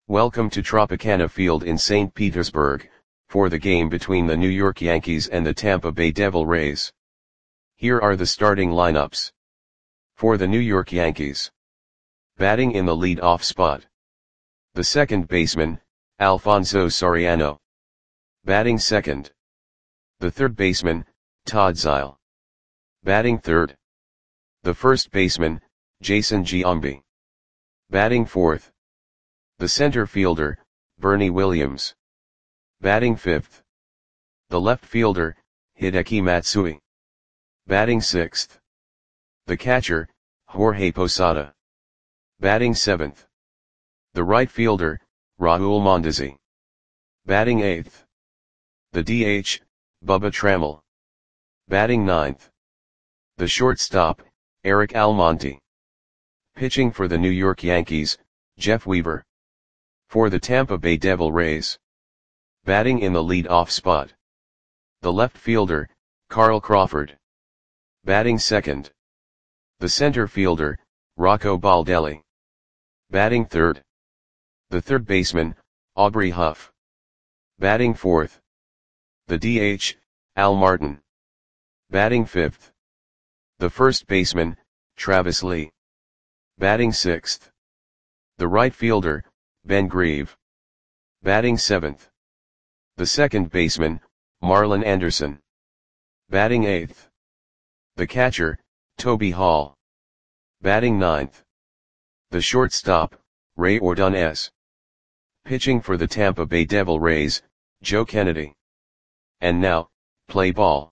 Welcome to Tropicana Field in St. Petersburg, for the game between the New York Yankees and the Tampa Bay Devil Rays. Here are the starting lineups. For the New York Yankees. Batting in the lead-off spot. The second baseman, Alfonso Soriano. Batting second. The third baseman, Todd Zeile. Batting third. The first baseman, Jason Giambi. Batting fourth. The center fielder, Bernie Williams. Batting fifth. The left fielder, Hideki Matsui. Batting sixth. The catcher, Jorge Posada. Batting seventh. The right fielder, Raul Mondesi. Batting eighth. The DH, Bubba Trammell. Batting ninth. The shortstop, Eric Almonte. Pitching for the New York Yankees, Jeff Weaver. For the Tampa Bay Devil Rays. Batting in the lead-off spot. The left fielder, Carl Crawford. Batting second. The center fielder, Rocco Baldelli. Batting third. The third baseman, Aubrey Huff. Batting fourth. The DH, Al Martin. Batting fifth. The first baseman, Travis Lee. Batting sixth. The right fielder, Ben Grieve. Batting seventh. The second baseman, Marlon Anderson. Batting eighth. The catcher, Toby Hall. Batting ninth. The shortstop, Ray Ordonez. Pitching for the Tampa Bay Devil Rays, Joe Kennedy. And now, play ball.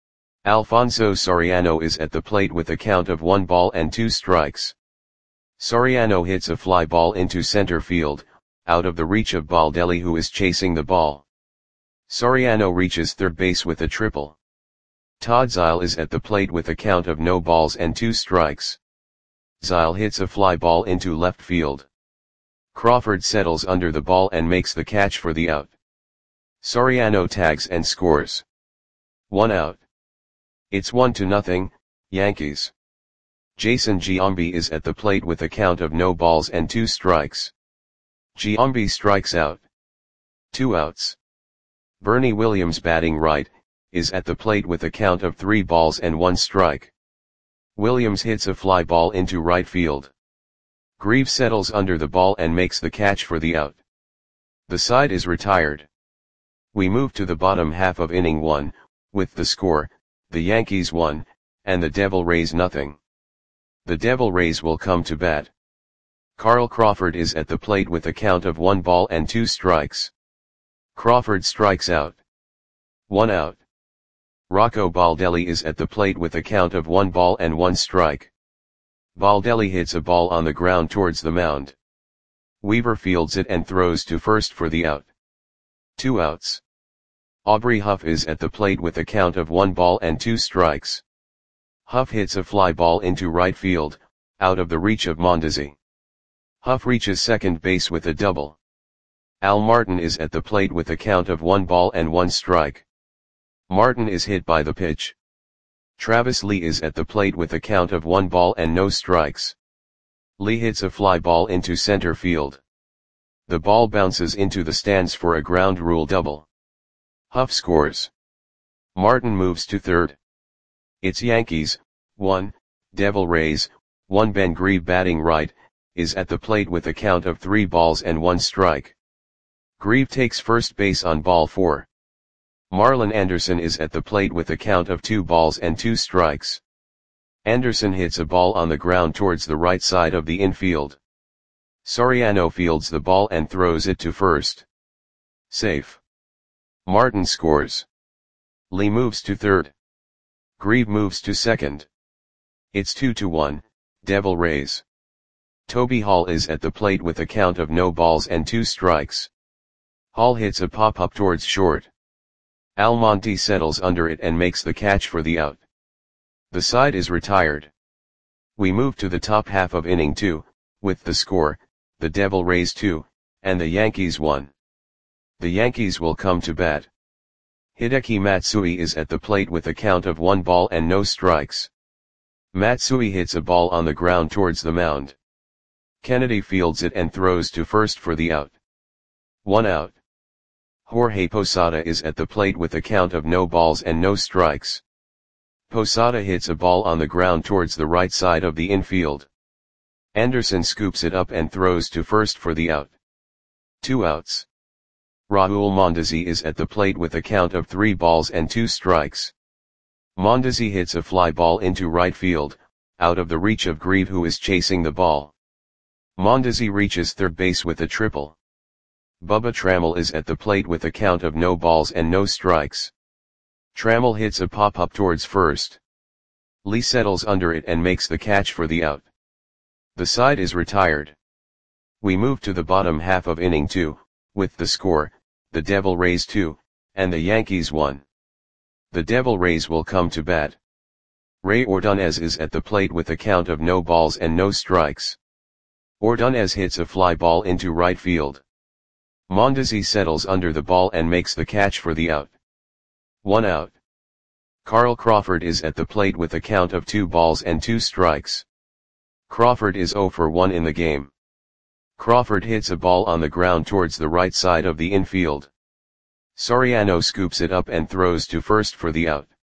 Alfonso Soriano is at the plate with a count of 1 ball and 2 strikes. Soriano hits a fly ball into center field, out of the reach of Baldelli, who is chasing the ball. Soriano reaches third base with a triple. Todd Zeile is at the plate with a count of no balls and 2 strikes. Zeile hits a fly ball into left field. Crawford settles under the ball and makes the catch for the out. Soriano tags and scores. 1 out. It's 1-0, Yankees. Jason Giambi is at the plate with a count of no balls and 2 strikes. Giambi strikes out. 2 outs. Bernie Williams, batting right, is at the plate with a count of 3 balls and 1 strike. Williams hits a fly ball into right field. Grieve settles under the ball and makes the catch for the out. The side is retired. We move to the bottom half of inning 1, with the score, the Yankees 1, and the Devil Rays 0. The Devil Rays will come to bat. Carl Crawford is at the plate with a count of 1 ball and 2 strikes. Crawford strikes out. 1 out. Rocco Baldelli is at the plate with a count of 1 ball and 1 strike. Baldelli hits a ball on the ground towards the mound. Weaver fields it and throws to first for the out. 2 outs. Aubrey Huff is at the plate with a count of 1 ball and 2 strikes. Huff hits a fly ball into right field, out of the reach of Mondesi. Huff reaches second base with a double. Al Martin is at the plate with a count of 1 ball and 1 strike. Martin is hit by the pitch. Travis Lee is at the plate with a count of 1 ball and no strikes. Lee hits a fly ball into center field. The ball bounces into the stands for a ground rule double. Huff scores. Martin moves to third. It's Yankees 1, Devil Rays 1. Ben Grieve, batting right, is at the plate with a count of 3 balls and 1 strike. Grieve takes first base on ball 4. Marlon Anderson is at the plate with a count of 2 balls and 2 strikes. Anderson hits a ball on the ground towards the right side of the infield. Soriano fields the ball and throws it to first. Safe. Martin scores. Lee moves to third. Grieve moves to second. It's 2-1, Devil Rays. Toby Hall is at the plate with a count of no balls and 2 strikes. Hall hits a pop-up towards short. Almonte settles under it and makes the catch for the out. The side is retired. We move to the top half of inning 2, with the score, the Devil Rays 2, and the Yankees 1. The Yankees will come to bat. Hideki Matsui is at the plate with a count of 1 ball and no strikes. Matsui hits a ball on the ground towards the mound. Kennedy fields it and throws to first for the out. 1 out. Jorge Posada is at the plate with a count of no balls and no strikes. Posada hits a ball on the ground towards the right side of the infield. Anderson scoops it up and throws to first for the out. 2 outs. Raul Mondesi is at the plate with a count of 3 balls and 2 strikes. Mondesi hits a fly ball into right field, out of the reach of Grieve, who is chasing the ball. Mondesi reaches third base with a triple. Bubba Trammell is at the plate with a count of no balls and no strikes. Trammell hits a pop-up towards first. Lee settles under it and makes the catch for the out. The side is retired. We move to the bottom half of inning 2, with the score, the Devil Rays 2, and the Yankees 1. The Devil Rays will come to bat. Ray Ordonez is at the plate with a count of no balls and no strikes. Ordonez hits a fly ball into right field. Mondesi settles under the ball and makes the catch for the out. 1 out. Carl Crawford is at the plate with a count of 2 balls and 2 strikes. Crawford is 0 for 1 in the game. Crawford hits a ball on the ground towards the right side of the infield. Soriano scoops it up and throws to first for the out.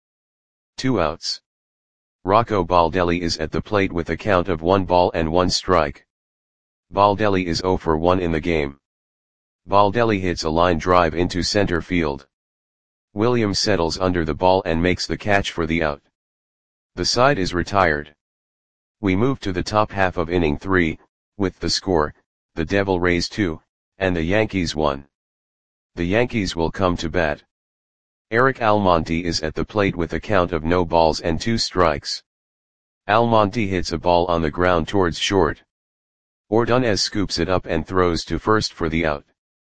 2 outs. Rocco Baldelli is at the plate with a count of 1 ball and 1 strike. Baldelli is 0 for 1 in the game. Baldelli hits a line drive into center field. Williams settles under the ball and makes the catch for the out. The side is retired. We move to the top half of inning 3, with the score, the Devil Rays 2, and the Yankees 1. The Yankees will come to bat. Eric Almonte is at the plate with a count of no balls and 2 strikes. Almonte hits a ball on the ground towards short. Ordonez scoops it up and throws to first for the out.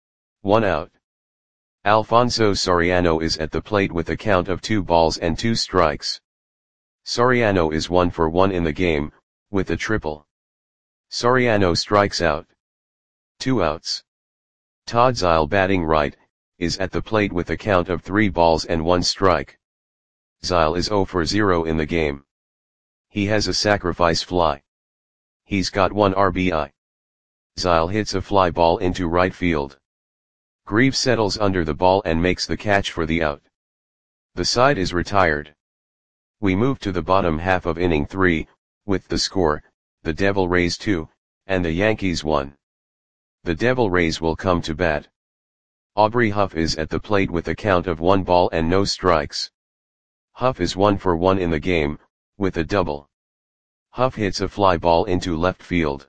1 out. Alfonso Soriano is at the plate with a count of 2 balls and 2 strikes. Soriano is 1 for 1 in the game, with a triple. Soriano strikes out. 2 outs. Todd Zeile, batting right, is at the plate with a count of 3 balls and 1 strike. Zeile is 0 for 0 in the game. He has a sacrifice fly. He's got 1 RBI. Zeile hits a fly ball into right field. Grieve settles under the ball and makes the catch for the out. The side is retired. We move to the bottom half of inning 3, with the score, the Devil Rays 2, and the Yankees 1. The Devil Rays will come to bat. Aubrey Huff is at the plate with a count of 1 ball and no strikes. Huff is 1 for 1 in the game, with a double. Huff hits a fly ball into left field.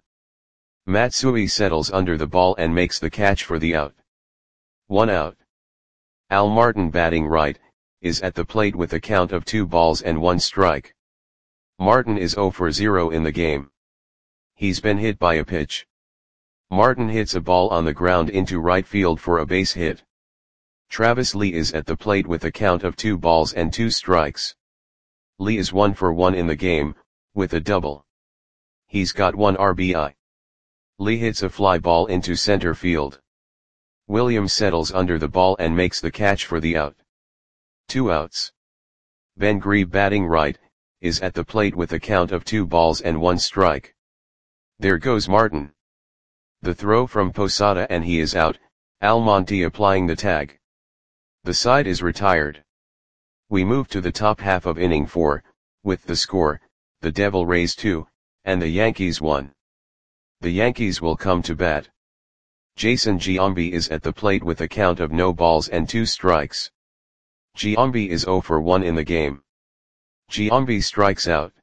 Matsui settles under the ball and makes the catch for the out. 1 out. Al Martin, batting right, is at the plate with a count of 2 balls and 1 strike. Martin is 0 for 0 in the game. He's been hit by a pitch. Martin hits a ball on the ground into right field for a base hit. Travis Lee is at the plate with a count of 2 balls and 2 strikes. Lee is 1 for 1 in the game, with a double. He's got 1 RBI. Lee hits a fly ball into center field. Williams settles under the ball and makes the catch for the out. 2 outs. Ben Grieve, batting right, is at the plate with a count of 2 balls and 1 strike. There goes Martin. The throw from Posada and he is out, Almonte applying the tag. The side is retired. We move to the top half of inning 4, with the score, the Devil Rays 2, and the Yankees 1. The Yankees will come to bat. Jason Giambi is at the plate with a count of no balls and 2 strikes. Giambi is 0 for 1 in the game. Giambi strikes out.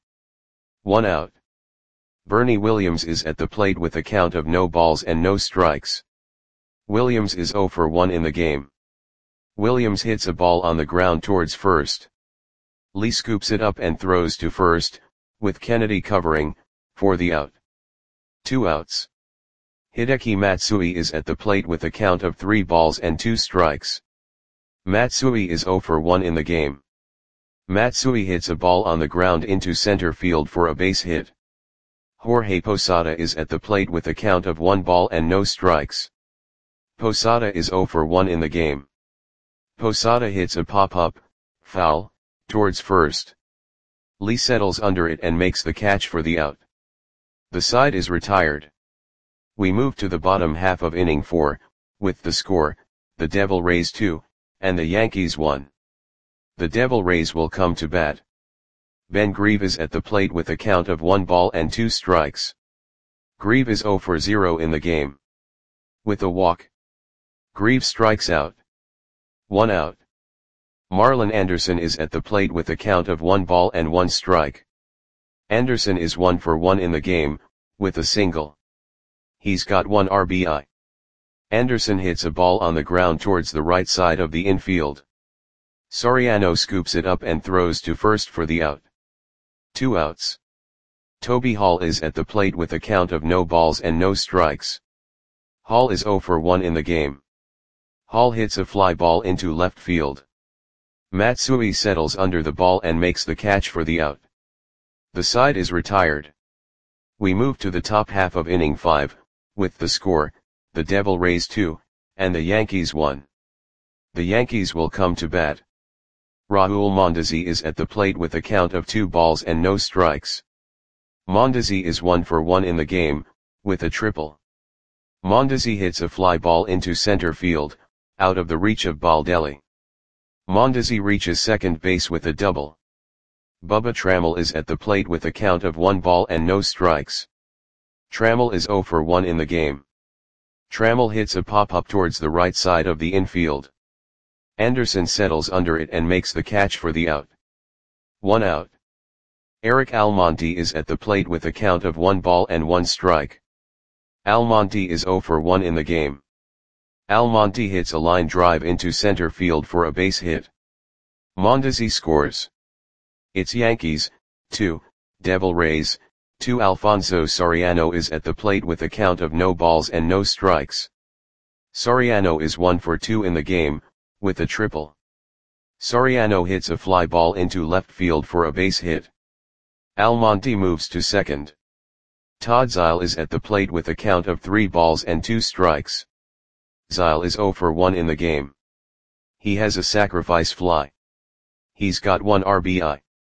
1 out. Bernie Williams is at the plate with a count of no balls and no strikes. Williams is 0 for 1 in the game. Williams hits a ball on the ground towards first. Lee scoops it up and throws to first, with Kennedy covering, for the out. 2 outs. Hideki Matsui is at the plate with a count of 3 balls and 2 strikes. Matsui is 0 for 1 in the game. Matsui hits a ball on the ground into center field for a base hit. Jorge Posada is at the plate with a count of 1 ball and no strikes. Posada is 0 for 1 in the game. Posada hits a pop-up, foul, towards first. Lee settles under it and makes the catch for the out. The side is retired. We move to the bottom half of inning 4, with the score, the Devil Rays 2, and the Yankees 1. The Devil Rays will come to bat. Ben Grieve is at the plate with a count of 1 ball and 2 strikes. Grieve is 0 for 0 in the game. With a walk, Grieve strikes out. 1 out. Marlon Anderson is at the plate with a count of 1 ball and 1 strike. Anderson is 1 for 1 in the game, with a single. He's got 1 RBI. Anderson hits a ball on the ground towards the right side of the infield. Soriano scoops it up and throws to first for the out. 2 outs. Toby Hall is at the plate with a count of no balls and no strikes. Hall is 0 for 1 in the game. Hall hits a fly ball into left field. Matsui settles under the ball and makes the catch for the out. The side is retired. We move to the top half of inning 5, with the score, the Devil Rays 2, and the Yankees 1. The Yankees will come to bat. Raul Mondesi is at the plate with a count of 2 balls and no strikes. Mondesi is 1 for 1 in the game, with a triple. Mondesi hits a fly ball into center field, out of the reach of Baldelli. Mondesi reaches second base with a double. Bubba Trammell is at the plate with a count of 1 ball and no strikes. Trammell is 0 for 1 in the game. Trammell hits a pop-up towards the right side of the infield. Anderson settles under it and makes the catch for the out. 1 out. Eric Almonte is at the plate with a count of 1 ball and 1 strike. Almonte is 0 for 1 in the game. Almonte hits a line drive into center field for a base hit. Mondesi scores. It's Yankees, 2, Devil Rays, 2. Alfonso Soriano is at the plate with a count of no balls and no strikes. Soriano is 1 for 2 in the game, with a triple. Soriano hits a fly ball into left field for a base hit. Almonte moves to second. Todd Zeile is at the plate with a count of 3 balls and 2 strikes. Zeile is 0 for 1 in the game. He has a sacrifice fly. He's got 1 RBI.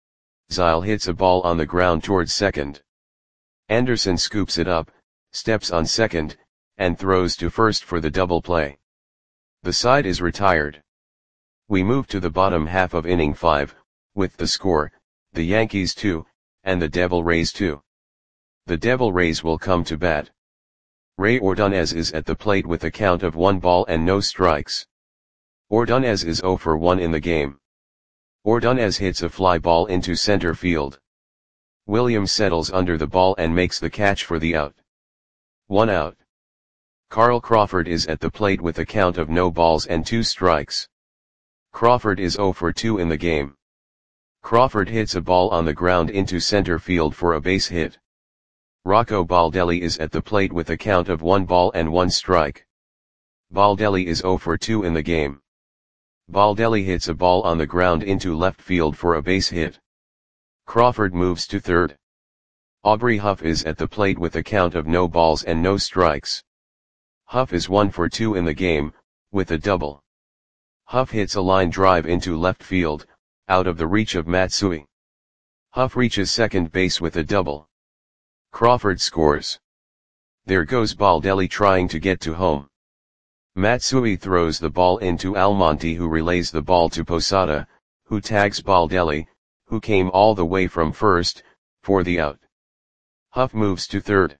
Zeile hits a ball on the ground towards second. Anderson scoops it up, steps on second, and throws to first for the double play. The side is retired. We move to the bottom half of inning 5, with the score, the Yankees 2, and the Devil Rays 2. The Devil Rays will come to bat. Ray Ordonez is at the plate with a count of 1 ball and no strikes. Ordonez is 0 for 1 in the game. Ordonez hits a fly ball into center field. Williams settles under the ball and makes the catch for the out. 1 out. Carl Crawford is at the plate with a count of no balls and 2 strikes. Crawford is 0 for 2 in the game. Crawford hits a ball on the ground into center field for a base hit. Rocco Baldelli is at the plate with a count of 1 ball and 1 strike. Baldelli is 0 for 2 in the game. Baldelli hits a ball on the ground into left field for a base hit. Crawford moves to third. Aubrey Huff is at the plate with a count of no balls and no strikes. Huff is 1 for 2 in the game, with a double. Huff hits a line drive into left field, out of the reach of Matsui. Huff reaches second base with a double. Crawford scores. There goes Baldelli trying to get to home. Matsui throws the ball into Almonte, who relays the ball to Posada, who tags Baldelli, who came all the way from first, for the out. Huff moves to third.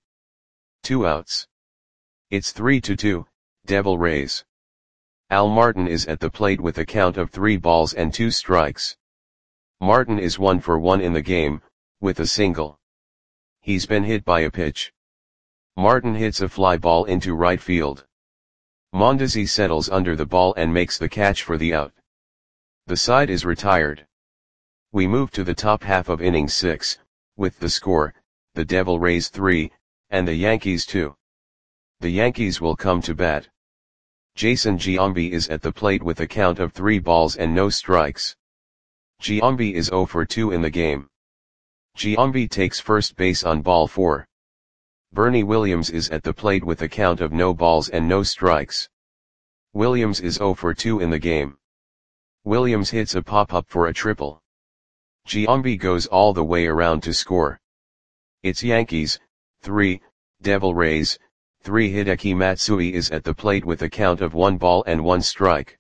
2 outs. It's 3-2, Devil Rays. Al Martin is at the plate with a count of 3 balls and 2 strikes. Martin is 1 for 1 in the game, with a single. He's been hit by a pitch. Martin hits a fly ball into right field. Mondesi settles under the ball and makes the catch for the out. The side is retired. We move to the top half of inning 6, with the score, the Devil Rays 3, and the Yankees 2. The Yankees will come to bat. Jason Giambi is at the plate with a count of 3 balls and no strikes. Giambi is 0 for 2 in the game. Giambi takes first base on ball 4. Bernie Williams is at the plate with a count of no balls and no strikes. Williams is 0 for 2 in the game. Williams hits a pop-up for a triple. Giambi goes all the way around to score. It's Yankees, 3, Devil Rays, 3 Hideki Matsui is at the plate with a count of 1 ball and 1 strike.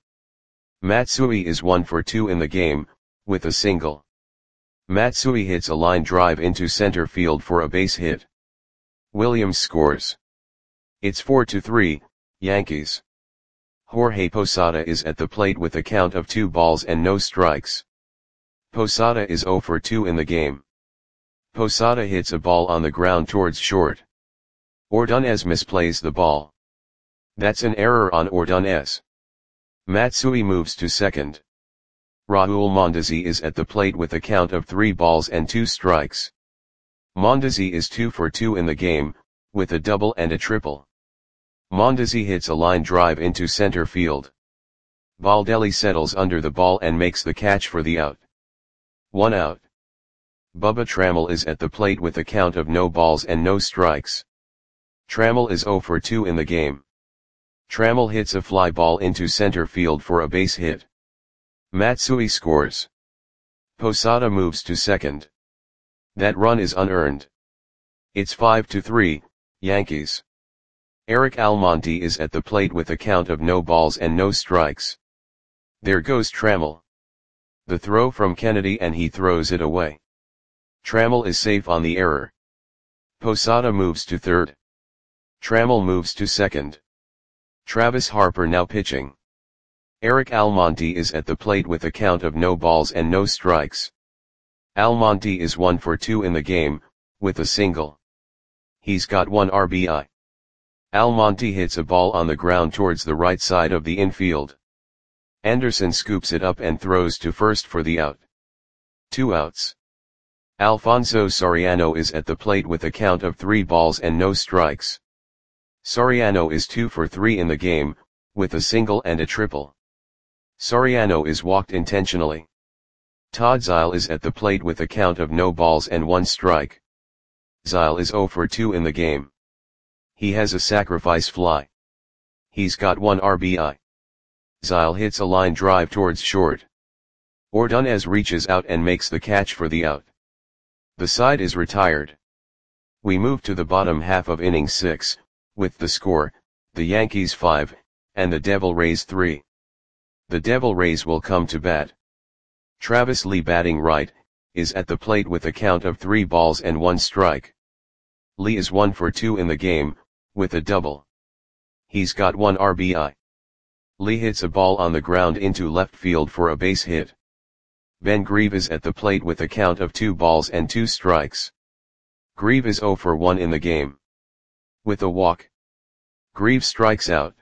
Matsui is 1 for 2 in the game, with a single. Matsui hits a line drive into center field for a base hit. Williams scores. It's 4-3, Yankees. Jorge Posada is at the plate with a count of 2 balls and no strikes. Posada is 0 for 2 in the game. Posada hits a ball on the ground towards short. Ordonez misplays the ball. That's an error on Ordonez. Matsui moves to second. Raul Mondesi is at the plate with a count of 3 balls and 2 strikes. Mondesi is 2 for 2 in the game, with a double and a triple. Mondesi hits a line drive into center field. Baldelli settles under the ball and makes the catch for the out. 1 out. Bubba Trammell is at the plate with a count of no balls and no strikes. Trammell is 0 for 2 in the game. Trammell hits a fly ball into center field for a base hit. Matsui scores. Posada moves to second. That run is unearned. It's 5-3, Yankees. Eric Almonte is at the plate with a count of no balls and no strikes. There goes Trammell. The throw from Kennedy and he throws it away. Trammell is safe on the error. Posada moves to third. Trammell moves to second. Travis Harper now pitching. Eric Almonte is at the plate with a count of no balls and no strikes. Almonte is 1 for 2 in the game, with a single. He's got 1 RBI. Almonte hits a ball on the ground towards the right side of the infield. Anderson scoops it up and throws to first for the out. 2 outs. Alfonso Soriano is at the plate with a count of 3 balls and no strikes. Soriano is 2 for 3 in the game, with a single and a triple. Soriano is walked intentionally. Todd Zeile is at the plate with a count of no balls and 1 strike. Zeile is 0 for 2 in the game. He has a sacrifice fly. He's got 1 RBI. Zeile hits a line drive towards short. Ordonez reaches out and makes the catch for the out. The side is retired. We move to the bottom half of inning 6, with the score, the Yankees 5, and the Devil Rays 3. The Devil Rays will come to bat. Travis Lee batting right, is at the plate with a count of 3 balls and 1 strike. Lee is 1 for 2 in the game, with a double. He's got 1 RBI. Lee hits a ball on the ground into left field for a base hit. Ben Grieve is at the plate with a count of 2 balls and 2 strikes. Grieve is 0 for 1 in the game. With a walk. Grieve strikes out.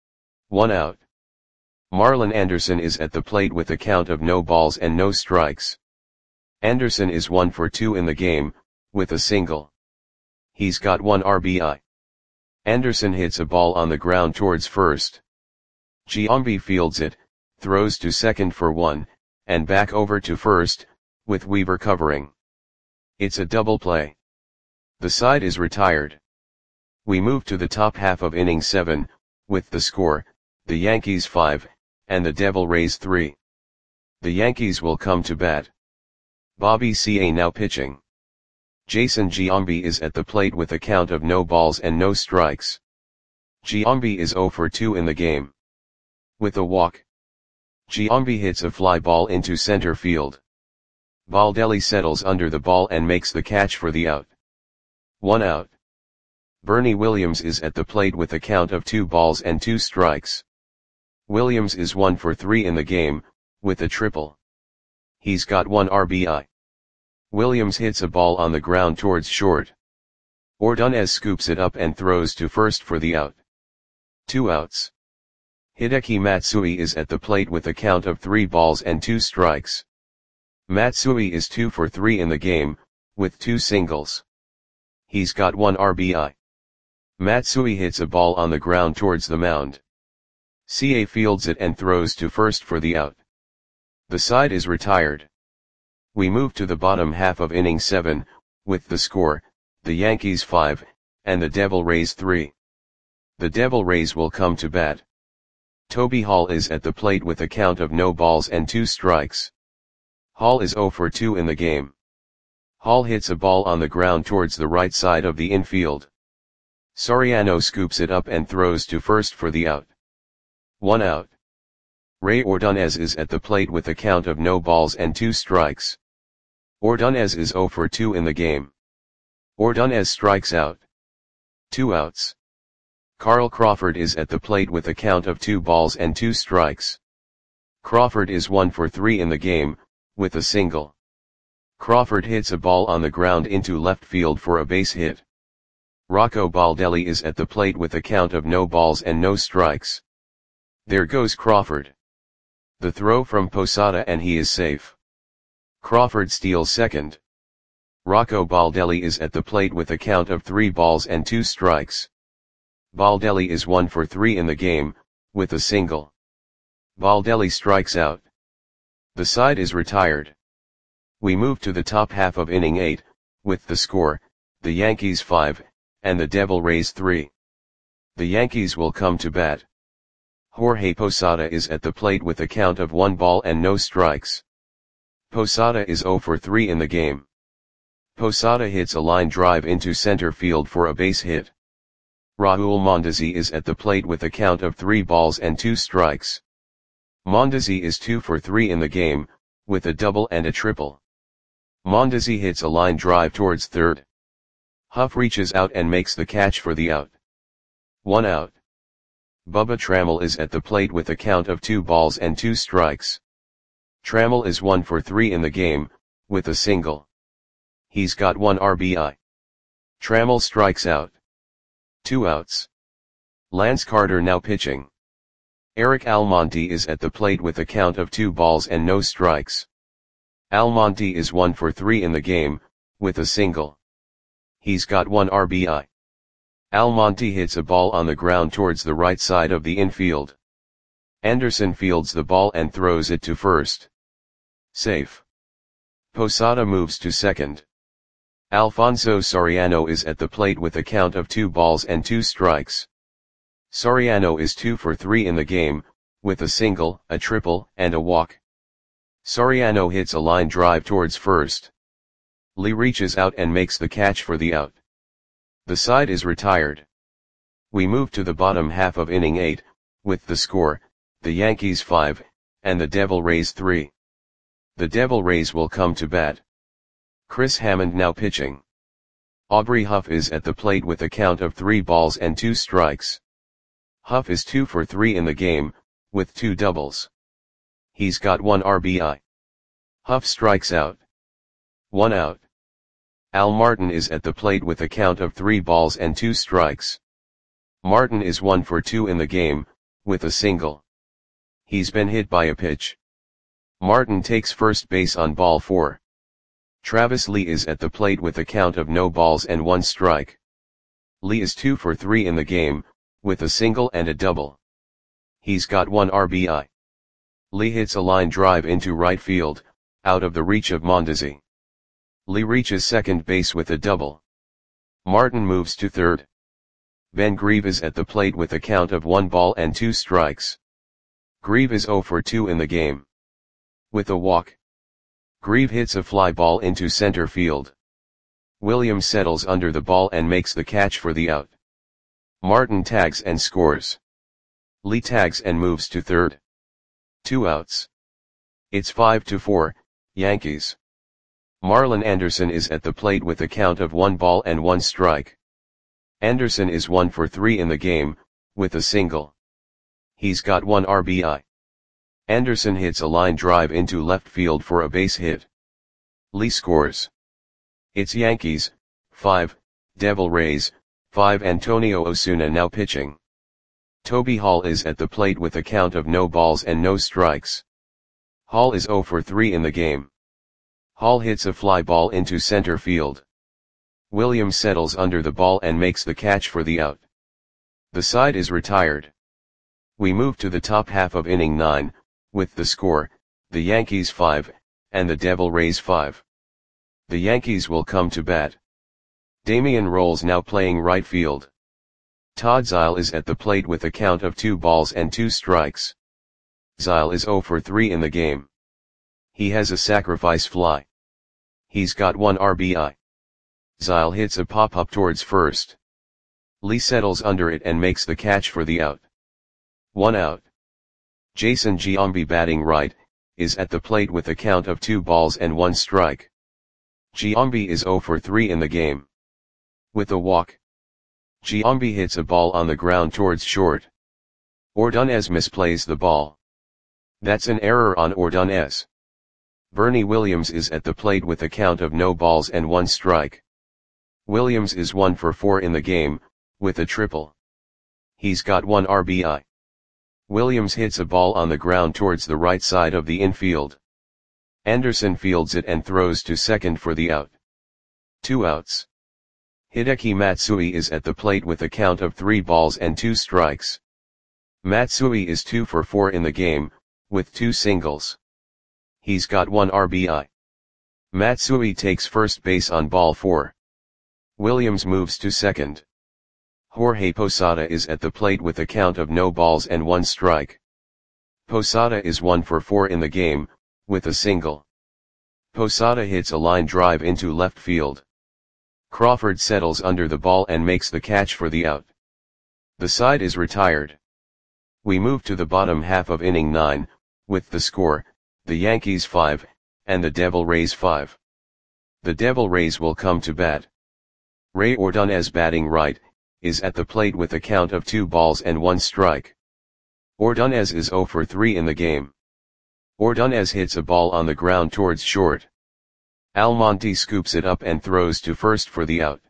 1 out. Marlon Anderson is at the plate with a count of no balls and no strikes. Anderson is 1 for 2 in the game, with a single. He's got 1 RBI. Anderson hits a ball on the ground towards first. Giambi fields it, throws to second for 1, and back over to first, with Weaver covering. It's a double play. The side is retired. We move to the top half of inning 7, with the score, the Yankees 5, and the Devil Rays 3. The Yankees will come to bat. Bobby Ca now pitching. Jason Giambi is at the plate with a count of no balls and no strikes. Giambi is 0 for 2 in the game. With a walk. Giambi hits a fly ball into center field. Baldelli settles under the ball and makes the catch for the out. 1 out. Bernie Williams is at the plate with a count of 2 balls and 2 strikes. Williams is 1 for 3 in the game, with a triple. He's got 1 RBI. Williams hits a ball on the ground towards short. Ordonez scoops it up and throws to first for the out. 2 outs. Hideki Matsui is at the plate with a count of 3 balls and 2 strikes. Matsui is 2 for 3 in the game, with 2 singles. He's got 1 RBI. Matsui hits a ball on the ground towards the mound. Ca fields it and throws to first for the out. The side is retired. We move to the bottom half of inning 7, with the score, the Yankees 5, and the Devil Rays 3. The Devil Rays will come to bat. Toby Hall is at the plate with a count of no balls and 2 strikes. Hall is 0 for 2 in the game. Hall hits a ball on the ground towards the right side of the infield. Soriano scoops it up and throws to first for the out. 1 out. Ray Ordonez is at the plate with a count of no balls and 2 strikes. Ordonez is 0 for 2 in the game. Ordonez strikes out. 2 outs. Carl Crawford is at the plate with a count of 2 balls and 2 strikes. Crawford is 1 for 3 in the game, with a single. Crawford hits a ball on the ground into left field for a base hit. Rocco Baldelli is at the plate with a count of no balls and no strikes. There goes Crawford. The throw from Posada and he is safe. Crawford steals second. Rocco Baldelli is at the plate with a count of 3 balls and 2 strikes. Baldelli is 1 for 3 in the game, with a single. Baldelli strikes out. The side is retired. We move to the top half of inning 8, with the score, the Yankees 5, and the Devil Rays 3. The Yankees will come to bat. Jorge Posada is at the plate with a count of 1 ball and no strikes. Posada is 0 for 3 in the game. Posada hits a line drive into center field for a base hit. Raul Mondesi is at the plate with a count of 3 balls and 2 strikes. Mondesi is 2 for 3 in the game, with a double and a triple. Mondesi hits a line drive towards third. Huff reaches out and makes the catch for the out. 1 out. Bubba Trammell is at the plate with a count of 2 balls and 2 strikes. Trammell is 1 for 3 in the game, with a single. He's got 1 RBI. Trammell strikes out. 2 outs. Lance Carter now pitching. Eric Almonte is at the plate with a count of 2 balls and no strikes. Almonte is 1 for 3 in the game, with a single. He's got 1 RBI. Almonte hits a ball on the ground towards the right side of the infield. Anderson fields the ball and throws it to first. Safe. Posada moves to second. Alfonso Soriano is at the plate with a count of 2 balls and 2 strikes. Soriano is 2 for 3 in the game, with a single, a triple, and a walk. Soriano hits a line drive towards first. Lee reaches out and makes the catch for the out. The side is retired. We move to the bottom half of inning 8, with the score, the Yankees 5, and the Devil Rays 3. The Devil Rays will come to bat. Chris Hammond now pitching. Aubrey Huff is at the plate with a count of 3 balls and 2 strikes. Huff is 2 for 3 in the game, with 2 doubles. He's got 1 RBI. Huff strikes out. 1 out. Al Martin is at the plate with a count of 3 balls and 2 strikes. Martin is 1 for 2 in the game, with a single. He's been hit by a pitch. Martin takes first base on ball 4. Travis Lee is at the plate with a count of no balls and 1 strike. Lee is 2 for 3 in the game, with a single and a double. He's got 1 RBI. Lee hits a line drive into right field, out of the reach of Mondesi. Lee reaches second base with a double. Martin moves to third. Ben Grieve is at the plate with a count of 1 ball and 2 strikes. Grieve is 0 for 2 in the game. With a walk. Grieve hits a fly ball into center field. Williams settles under the ball and makes the catch for the out. Martin tags and scores. Lee tags and moves to third. 2 outs. It's 5-4, Yankees. Marlon Anderson is at the plate with a count of 1 ball and 1 strike. Anderson is 1 for 3 in the game, with a single. He's got 1 RBI. Anderson hits a line drive into left field for a base hit. Lee scores. It's Yankees, 5, Devil Rays, 5. Antonio Osuna now pitching. Toby Hall is at the plate with a count of no balls and no strikes. Hall is 0 for 3 in the game. Hall hits a fly ball into center field. Williams settles under the ball and makes the catch for the out. The side is retired. We move to the top half of inning 9, with the score, the Yankees 5, and the Devil Rays 5. The Yankees will come to bat. Damian Rolls now playing right field. Todd Zeile is at the plate with a count of 2 balls and 2 strikes. Zeile is 0 for 3 in the game. He has a sacrifice fly. He's got 1 RBI. Zeile hits a pop-up towards first. Lee settles under it and makes the catch for the out. 1 out. Jason Giambi, batting right, is at the plate with a count of 2 balls and 1 strike. Giambi is 0 for 3 in the game. With a walk, Giambi hits a ball on the ground towards short. Ordonez misplays the ball. That's an error on Ordonez. Bernie Williams is at the plate with a count of no balls and 1 strike. Williams is 1 for 4 in the game, with a triple. He's got 1 RBI. Williams hits a ball on the ground towards the right side of the infield. Anderson fields it and throws to second for the out. 2 outs. Hideki Matsui is at the plate with a count of 3 balls and 2 strikes. Matsui is 2 for 4 in the game, with 2 singles. He's got 1 RBI. Matsui takes first base on ball 4. Williams moves to second. Jorge Posada is at the plate with a count of no balls and 1 strike. Posada is 1 for 4 in the game, with a single. Posada hits a line drive into left field. Crawford settles under the ball and makes the catch for the out. The side is retired. We move to the bottom half of inning 9, with the score, the Yankees 5, and the Devil Rays 5. The Devil Rays will come to bat. Ray Ordonez, batting right, is at the plate with a count of 2 balls and 1 strike. Ordonez is 0 for 3 in the game. Ordonez hits a ball on the ground towards short. Almonte scoops it up and throws to first for the out.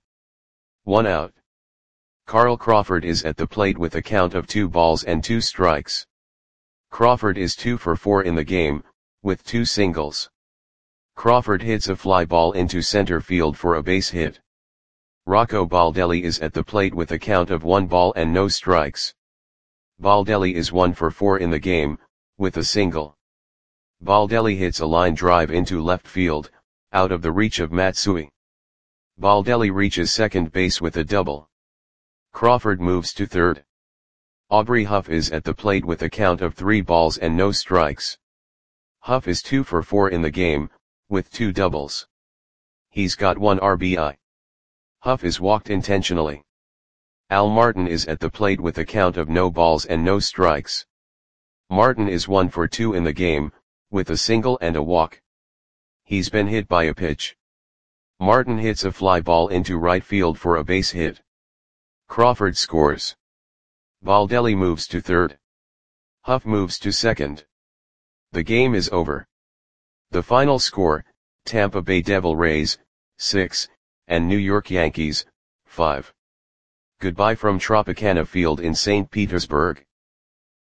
1 out. Carl Crawford is at the plate with a count of 2 balls and 2 strikes. Crawford is 2 for 4 in the game, with 2 singles. Crawford hits a fly ball into center field for a base hit. Rocco Baldelli is at the plate with a count of 1 ball and no strikes. Baldelli is 1 for 4 in the game, with a single. Baldelli hits a line drive into left field, out of the reach of Matsui. Baldelli reaches second base with a double. Crawford moves to third. Aubrey Huff is at the plate with a count of 3 balls and no strikes. Huff is 2 for 4 in the game, with 2 doubles. He's got 1 RBI. Huff is walked intentionally. Al Martin is at the plate with a count of no balls and no strikes. Martin is 1 for 2 in the game, with a single and a walk. He's been hit by a pitch. Martin hits a fly ball into right field for a base hit. Crawford scores. Baldelli moves to third. Huff moves to second. The game is over. The final score, Tampa Bay Devil Rays, 6, and New York Yankees, 5. Goodbye from Tropicana Field in St. Petersburg.